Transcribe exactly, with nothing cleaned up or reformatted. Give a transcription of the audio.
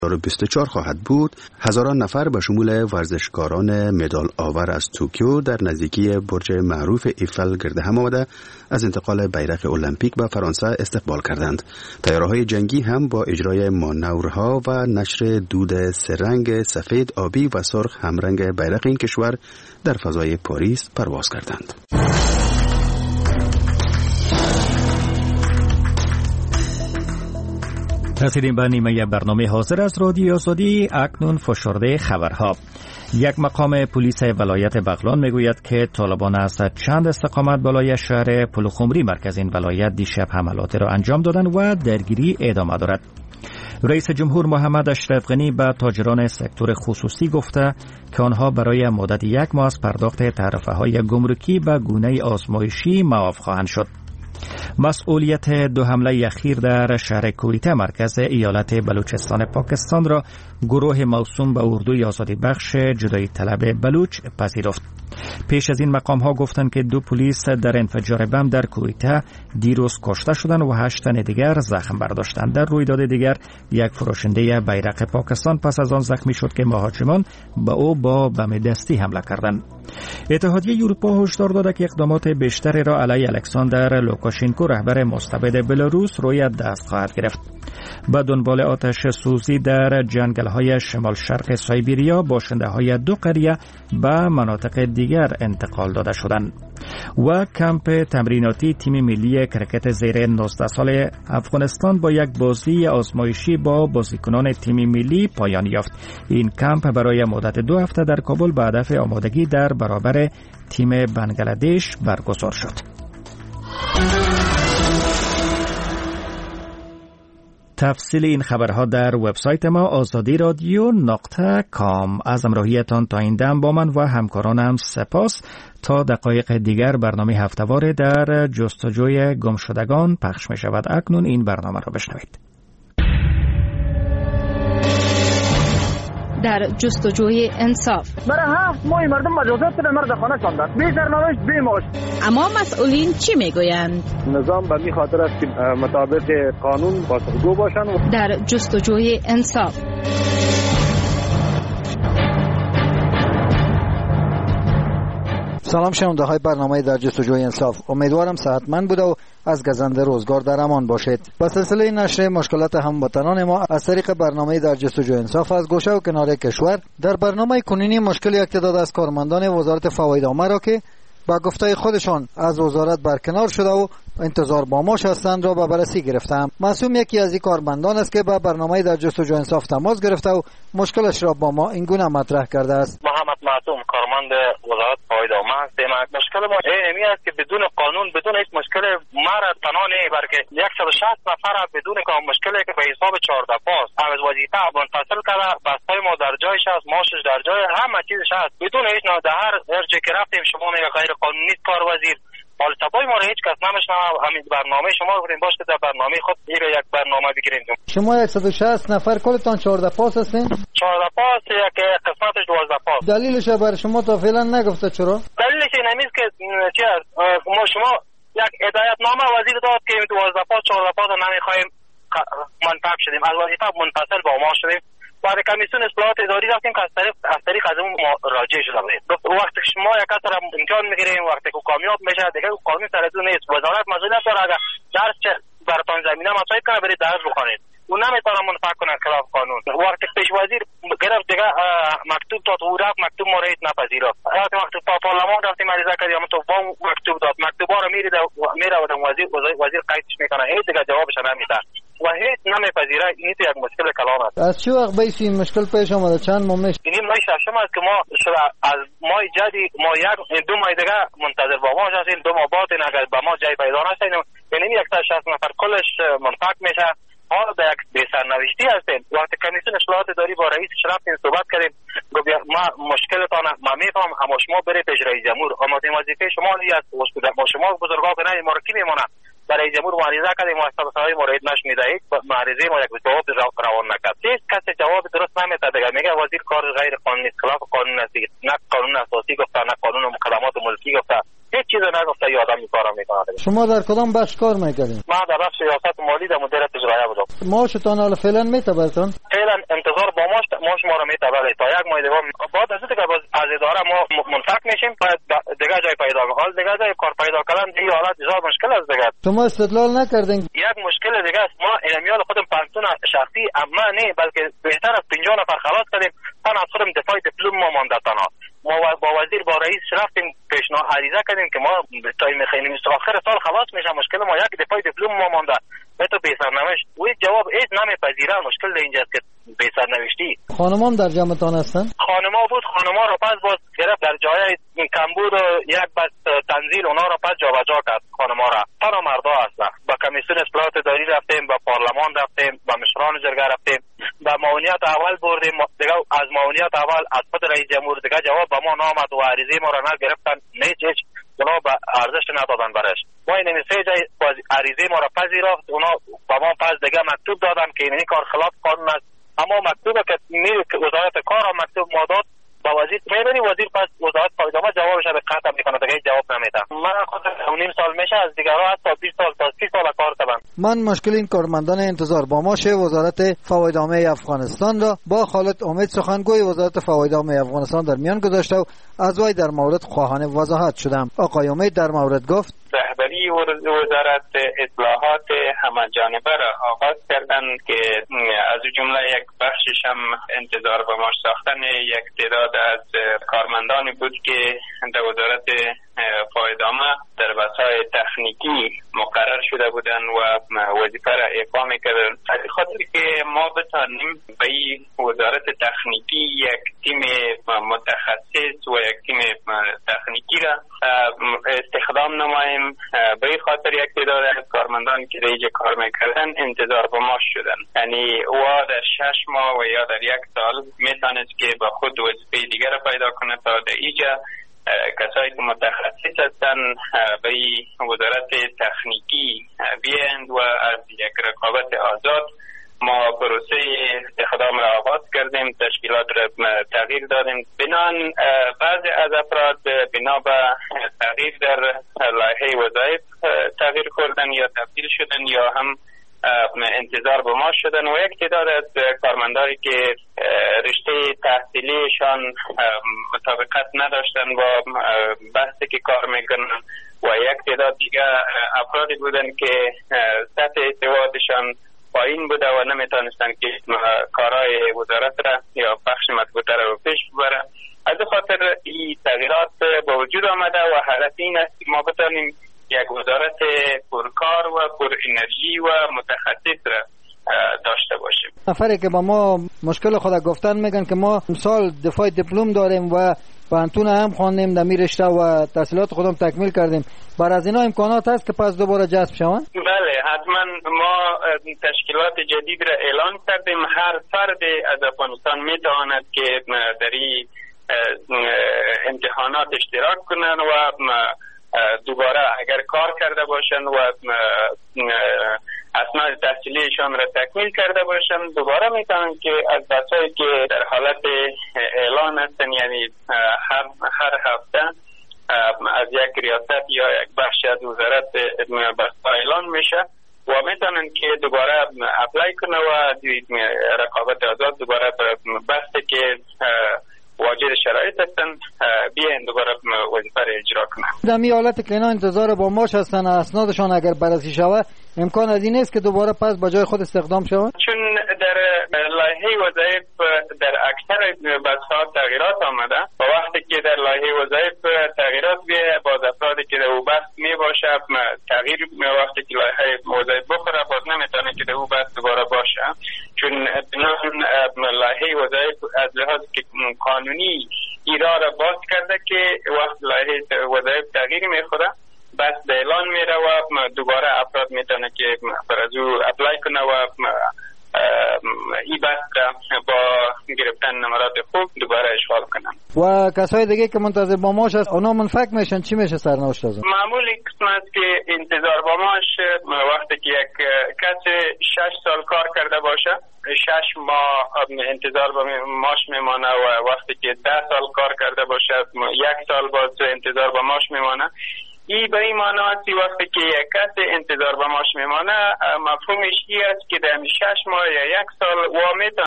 بیست و چهار خواهد بود. هزاران نفر به شمول ورزشکاران مدال آور از توکیو در نزدیکی برج معروف ایفل گرد هم آمده از انتقال بیرق المپیک به فرانسه استقبال کردند. طیاره‌های جنگی هم با اجرای مانورها و نشر دود سه‌رنگ، سفید، آبی و سرخ همرنگ بیرق این کشور در فضای پاریس پرواز کردند. رسیدیم به نیمه برنامه حاضر از رادیو آزادی. اکنون فشرده خبرها. یک مقام پلیس ولایت بغلان میگوید که طالبان از چند استقامت بالای شهر پلخمری مرکز این ولایت دیشب حملاتی را انجام دادند و درگیری ادامه دارد. رئیس جمهور محمد اشرف غنی به تاجران سکتور خصوصی گفته که آنها برای مدت یک ماه از پرداخت تعرفه‌های گمرکی به گونه آزمایشی معاف خواهند شد. مسئولیت دو حمله اخیر در شهر کویته مرکز ایالت بلوچستان پاکستان را گروه موسوم به اردوی آزادی بخش جدایی طلب بلوچ پذیرفت. پیش از این مقام ها گفتند که دو پلیس در انفجار بم در کویته دیروز کشته شدند و هشت تن دیگر زخم برداشتند. در رویداد دیگر یک فروشنده بیرق پاکستان پس از آن زخمی شد که مهاجمان به او با بم دستی حمله کردند. اتحادیه اروپا هشدار داده که اقدامات بیشتری را علیه الکساندر لوکاشنکو رهبر مستبد بلاروس روی دست خواهد گرفت. به دنبال آتش سوزی در جنگل‌های شمال شرق سایبریا باشنده‌های دو قریه به مناطق دیگر انتقال داده شدند. و کمپ تمریناتی تیم ملی کرکت زیر نوزده سال افغانستان با یک بازی آزمایشی با بازیکنان تیم ملی پایان یافت. این کمپ برای مدت دو هفته در کابل به هدف آمادگی در برابر تیم بنگلادش برگزار شد. تفصیل این خبرها در وبسایت ما آزادی رادیو نقطه کام. از همراهیتان تا این دم با من و همکارانم سپاس. تا دقایق دیگر برنامه هفته‌وار در جستجوی گمشدگان پخش می شود. اکنون این برنامه را بشنوید. در جستجوی انصاف. برای هفت ماه مردم مجازات به مرد خانه کندند. بی سرنوشت بی معاش. اما مسئولین چی میگویند؟ نظام به این خاطر است که مطابق قانون پاسخگو باشند. در جستجوی انصاف. سلام شنونده های برنامه در جستجوی انصاف. امیدوارم صحتمند بوده و از گزند روزگار در امان باشید. به سلسله نشر مشکلات هموطنان ما از طریق برنامه در جستجوی انصاف از گوشه و کنار کشور، در برنامه کنونی مشکل یک تعداد از کارمندان وزارت فوایدنامه را که با گفته خودشان از وزارت برکنار شده و انتظار با معاش هستند را به بررسی گرفتم. معصوم یکی از این کارمندان است که با برنامه در جستجوی انصاف تماس گرفته و مشکلش را با ما این گونه مطرح کرده است. محمد معصوم، کارمند وزارت فوایدنامه هستم. مشکل ما اینمی است که بدون قانون، بدون هیچ مشکل مرا تنها نه بلکه صد و شصت نفر بدون کام مشکلی که به حساب چهارده پاس از وظیفه منفصل کرده، بستای ما در جایش است، معاشش در جای، همه چیزش هست. بدون هیچ نوع در هر ارجه که رفتیم شما میگه غیر قانونی کار وزیر. حال تبای ما را هیچ کس نمیشنوه. همین برنامه شما بودین باشه که در برنامه خود دیگه یک برنامه بگیریم. شما صد و شصت نفر کلتان چهارده پاس هستین؟ چهارده پاس یک قسمتش دوازده پاس. دلیلش برای شما تا فعلا نگفته چرا؟ دلیلش این است که چی است؟ ما شما یک هدایت نامه وزیر داد که دوازده پاس چهارده پاس نمیخوایم منتخب شدیم. از وظیفه منفصل با ما شدیم. بعد کمیسیون اصلاحات اداری رفتیم که از طریق از طریق از اون راجع شده بود. وقتی شما یک کس را امتحان میگیریم، وقتی که کامیاب میشه دیگه قانون سرتون نیست. وزارت مسئولیت داره اگر درس براتون زمینه مساعد کنه برید درس بخونید. اون نمیتونه منفعت کنه خلاف قانون. وقتی پیش وزیر گرفت دیگه مکتوب داد او رفت مکتوب ما را هیچ نپذیرفت. وقتی تا پارلمان رفتیم عریضه کردیم تو با مکتوب داد مکتوبا رو میرید میره و وزیر وزیر قیدش میکنه. هیچ دیگه جوابش نمیده. و هیچ نمیپذیره. این تو یک مشکل کلان است. از چه وقت بیس این مشکل پیش آمده؟ چند ماه میشه؟ این ماه ششم است که ما از ماه جدی ما یک دو ماه دیگه منتظر با ما هستیم. دو ماه بعد این اگر به ما جای پیدا نشه یعنی صد و شصت نفر کلش منفعت میشه. حالا به یک بی‌سرنوشتی هستیم. وقتی کمیسیون اصلاحات اداری با رئیس رفتیم صحبت کردیم گفت ما مشکلتان ما میفهم اما شما برید پیش رئیس جمهور. اما این وظیفه شما نیست. ما شما بزرگا به نه ما رو کی میمونه؟ برای جمهور معارضه کردیم و استفاده مورد نش میدهید. معارضه ما یک جواب روان نکرد. هیچ کسی جواب درست نمیده. دیگه میگه وزیر کار غیر قانونی است، خلاف قانون است. نه قانون اساسی گفته نه قانون مقدمات ملکی گفته. هیچ چیز نگفته. ی آدم این کارو میکنه. شما در کدام بخش کار میکنید؟ ما در بخش ریاست مالی در مدیریت اجرایی بودم. معاشتان حالا فعلا میتبرتون؟ فعلا انتظار با ما ما شما رو میتابه تا یک ماه دیگه بعد از اینکه از اداره ما منفک میشیم باید دیگه جای پیدا کنیم. حال دیگه جای کار پیدا کردن این حالت بسیار مشکل است دیگه. شما استدلال نکردین؟ یک مشکل دیگه است، ما امیال خودم پنتون شخصی اما نه بلکه بهتر از پنجاه نفر خلاص کردیم، تن از خودم دفاع دیپلم ما مانده تنها. ما با وزیر با رئیس رفتیم پیشنهاد عریضه کردیم که ما تا میخوایم آخر سال خلاص میشه، مشکل ما یک دفاع دیپلم ما مانده به تو بی سرنوشت. و جواب هیچ نمیپذیره. مشکل اینجاست که بی سرنوشتی. خانمام در جمعتان هستن؟ خانما بود، خانما رو پس باز گرفت در جای کمبود و یک بس تنزیل اونا رو پس جابجا کرد. خانما را تنها مردا هستن. با کمیسیون اصلاحات اداری رفتیم، با پارلمان رفتیم، با مشران جرگه رفتیم، با معاونیت اول بردیم. دیگه از معاونیت اول از خود رئیس جمهور دیگه جواب با ما نامد و عریضه ما را نگرفتن، هیچ هیچ اونا به ارزش ندادن برش. ما این سه جای عریضه ما را پذیرفت، اونا با ما پس دیگه مکتوب دادن که این کار خلاف قانون است. اما مکتوبه که میره که وزارت کار هم مکتوب ما داد با وزیر میبینی، وزیر پس وزارت پایدارمند جوابش به قطع میکنه، دیگه جواب نمیده. من خود نیم سال میشه از دیگرها حتی بیست سال تا سی سال کار کردم. من مشکل این کارمندان انتظار با ماشه وزارت فوایدنامه افغانستان را با خالد امید سخنگوی وزارت فوایدنامه افغانستان در میان گذاشته و از وی در مورد خواهان وضاحت شدم. آقای امید در مورد گفت رهبری وزارت اصلاحات همه‌جانبه را آغاز کردن که از جمله یک بخشش هم انتظار به ماش ساختن یک تعداد از کارمندانی بود که در وزارت فایدنامه در بسای تکنیکی مقرر شده بودند و وظیفه را ایفا می‌کردند. از خاطر که ما بتانیم به این وزارت تکنیکی یک تیم متخصص و یک تیم تکنیکی را استخدام نماییم، به این خاطر یک تعداد از کارمندان که دیگه کار میکردن انتظار به ماش شدن. یعنی و در شش ماه و یا در یک سال میتونست که با خود وظیفه دیگر را پیدا کنه تا در اینجا کسایی که متخصص هستن به وزارت تکنیکی بیایند و از یک رقابت آزاد ما پروسه استخدام را آغاز کردیم، تشکیلات را تغییر دادیم. بنان بعضی از افراد بنا به تغییر در لایحه وظایف تغییر کردن یا تبدیل شدن یا هم انتظار به ما شدن و یک تعداد از کارمندانی که رشته تحصیلیشان مطابقت نداشتن با بحثی که کار میکنن و یک تعداد دیگه افرادی بودن که سطح سوادشان پایین بوده و نمیتونستن که کارهای وزارت را یا بخش مطبوعه را پیش ببرن. از خاطر این تغییرات با وجود آمده و هدف این است که ما بتانیم یک وزارت پرکار و پر انرژی و متخصص را داشته باشیم. نفری که با ما مشکل خود گفتن میگن که ما سال دفاع دیپلم داریم و پانتون هم خواندیم در رشته و تحصیلات خودم تکمیل کردیم. بر از اینا امکانات هست که پس دوباره جذب شوند؟ بله، حتما. ما تشکیلات جدید را اعلان کردیم. هر فرد از افغانستان میتواند که در این امتحانات اشتراک کنند و دوباره اگر کار کرده باشند و اسناد تحصیلیشان را تکمیل کرده باشند دوباره میتونن که از بسایی که در حالت اعلان هستن، یعنی هر هر هفته از یک ریاست یا یک بخش از وزارت بسا اعلان میشه و میتونن که دوباره اپلای کنه و رقابت آزاد دوباره بسته که واجد شرایط هستن بیاین دوباره وظیفه را اجرا کنن. در این حالت که اینا انتظار با ماش هستن اسنادشان اگر بررسی شود امکان از این است که دوباره پس با جای خود استخدام شوند؟ چون در لایحه وظایف در اکثر بخش‌ها تغییرات آمده و وقتی که در لایحه وظایف تغییرات بیه باز افرادی که در او بحث می باشه تغییر وقتی که لایحه وظایف بخوره باز نمیتونه که در او بحث دوباره باشه، چون لایحه وظایف از لحاظ که قانونی ایرا را باز کرده که وقت لایحه وظایف تغییر میخوره بس به اعلان میره و دوباره افراد میتونه که برازو اپلای کنه و ای بحث با گرفتن نمرات خوب دوباره اشغال کنن. و کسای دیگه که منتظر با ماش هست اونا منفک میشن چی میشه سرنوشت از؟ معمولی قسم است که انتظار با ماش وقتی که یک کس شش سال کار کرده باشه شش ماه انتظار با ماش میمانه و وقتی که ده سال کار کرده باشه یک سال باز انتظار با ماش میمانه. ای به این معنی است وقتی که یک کس انتظار به ماش میمانه مفهومش ای است که در شش ماه یا یک سال وامیت